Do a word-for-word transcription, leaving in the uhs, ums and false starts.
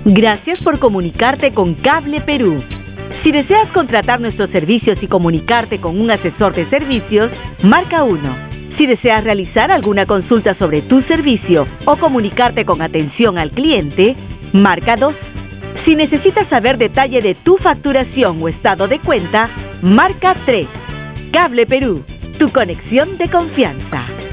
Gracias por comunicarte con Cable Perú. Si deseas contratar nuestros servicios y comunicarte con un asesor de servicios, marca uno. Si deseas realizar alguna consulta sobre tu servicio o comunicarte con atención al cliente, marca dos. Si necesitas saber detalle de tu facturación o estado de cuenta, marca tres. Cable Perú, tu conexión de confianza.